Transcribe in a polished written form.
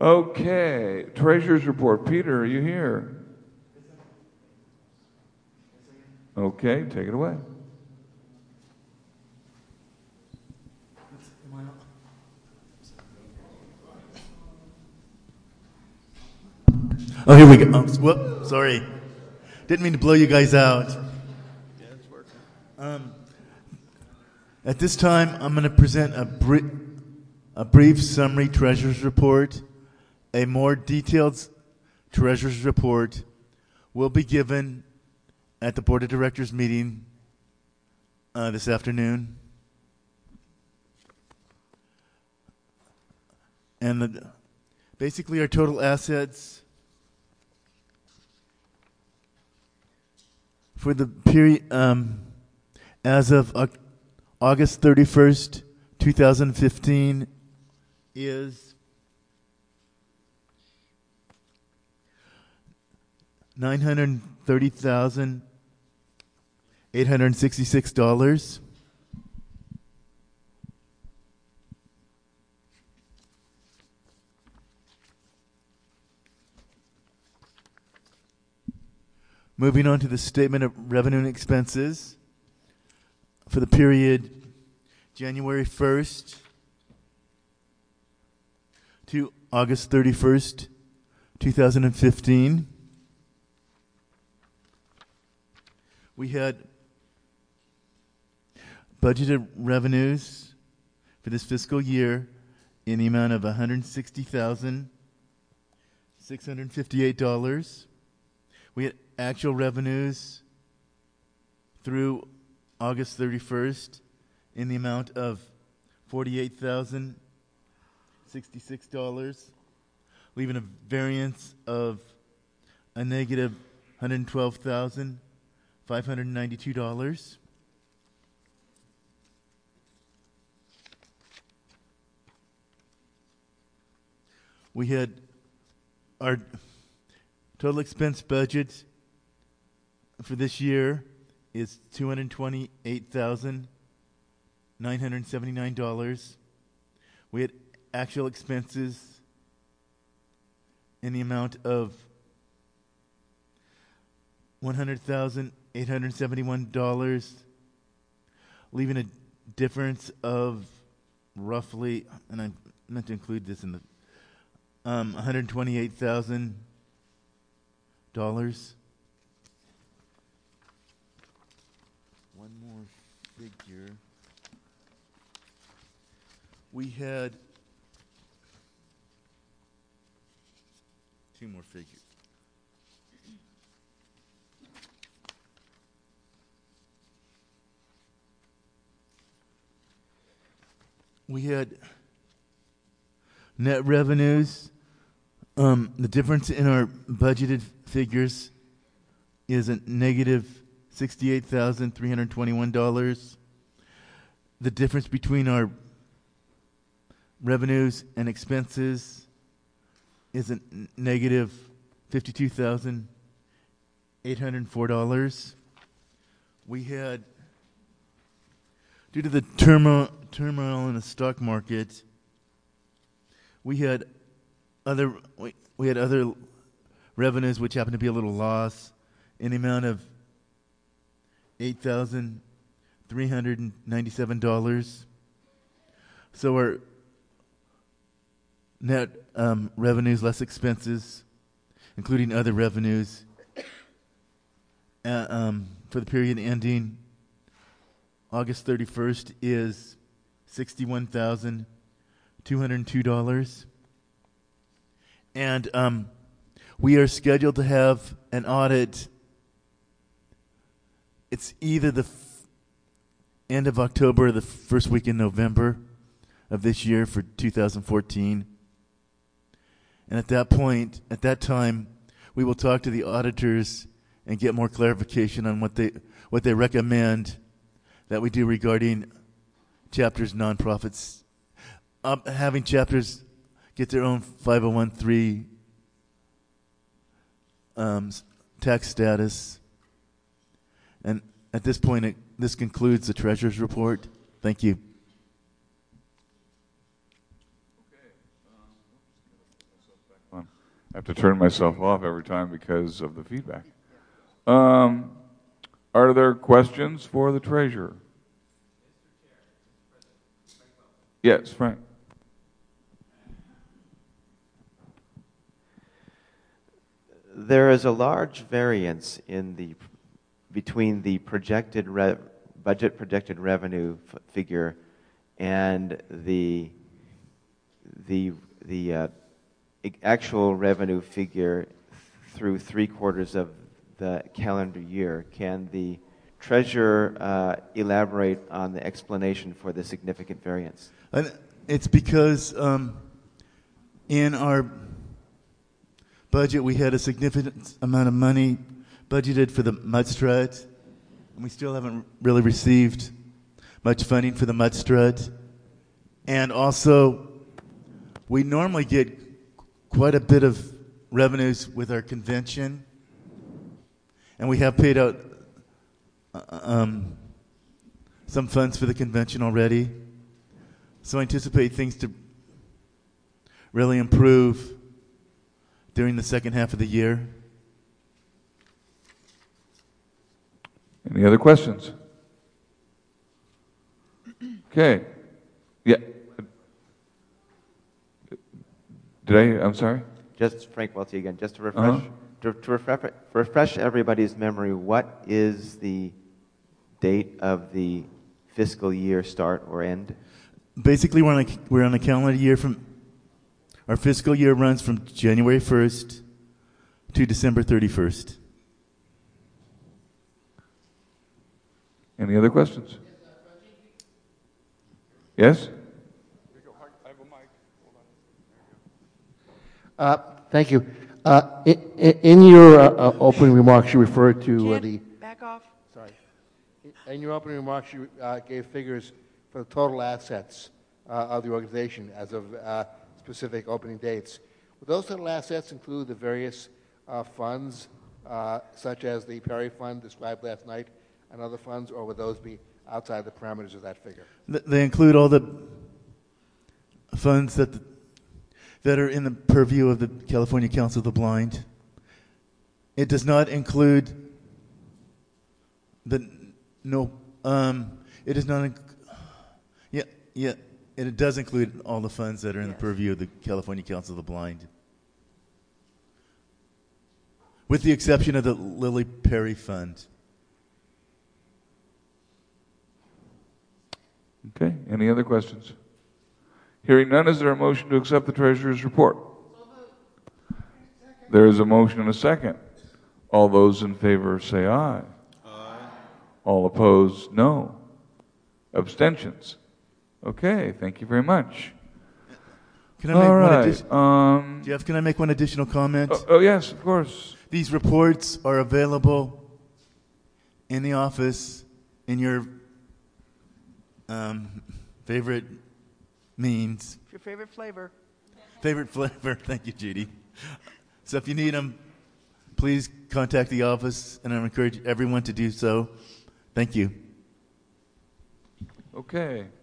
Okay, Treasurer's Report. Peter, are you here? Okay, take it away. Oh, here we go. Oh, whoop, sorry. Didn't mean to blow you guys out. Yeah, it's working. At this time, I'm going to present a brief summary treasurer's report. A more detailed treasurer's report will be given at the Board of Directors meeting this afternoon. And basically our total assets for the period as of August 31st, 2015 is $930,866. Moving on to the statement of revenue and expenses for the period January 1st to August 31st, 2015. We had budgeted revenues for this fiscal year in the amount of $160,658. We had actual revenues through August 31st in the amount of $48,066, leaving a variance of a negative $112,592. We had our total expense budget for this year is $228,979. We had actual expenses in the amount of $100,871, leaving a difference of roughly, and I meant to include this in the $128,000. One more figure. We had two more figures. We had net revenues. The difference in our budgeted figures is a negative $68,321. The difference between our revenues and expenses is a negative $52,804. We had, due to the turmoil in the stock market, we had other revenues which happened to be a little loss in the amount of $8,397. So our net revenues less expenses, including other revenues, for the period ending August 31st is $61,202. And we are scheduled to have an audit. It's either the end of October or the first week in November of this year for 2014. And at that point, at that time, we will talk to the auditors and get more clarification on what they recommend that we do regarding chapters nonprofits, having chapters get their own 501(c)(3) tax status. And at this point, this concludes the Treasurer's Report. Thank you. I have to turn myself off every time because of the feedback. Are there questions for the treasurer? Yes, Frank. There is a large variance between the budget projected revenue figure and the actual revenue figure through 3/4 of the calendar year. Can the treasurer elaborate on the explanation for the significant variance? It's because in our budget we had a significant amount of money budgeted for the Mudstrut, and we still haven't really received much funding for the Mudstrut. And also, we normally get quite a bit of revenues with our convention, and we have paid out some funds for the convention already. So I anticipate things to really improve during the second half of the year. Any other questions? Okay. Yeah. I'm sorry? Just Frank Welty again, just to refresh refresh everybody's memory, what is the date of the fiscal year start or end? Basically, we're on a calendar year our fiscal year runs from January 1st to December 31st. Any other questions? Yes? Thank you. In your opening remarks, you referred to back off. Sorry. In your opening remarks, you gave figures for the total assets of the organization as of specific opening dates. Would those total assets include the various funds, such as the Perry Fund described last night, and other funds, or would those be outside the parameters of that figure? They include all the funds that are in the purview of the California Council of the Blind. It does not include it does include all the funds that are in the purview of the California Council of the Blind, with the exception of the Lily Perry Fund. Okay. Any other questions? Hearing none, is there a motion to accept the treasurer's report? There is a motion and a second. All those in favor say aye. Aye. All opposed, no. Abstentions? Okay, thank you very much. Can I make Jeff, can I make one additional comment? Oh, yes, of course. These reports are available in the office in your favorite means. Your favorite flavor. Favorite flavor. Thank you, Judy. So if you need them, please contact the office, and I encourage everyone to do so. Thank you. Okay.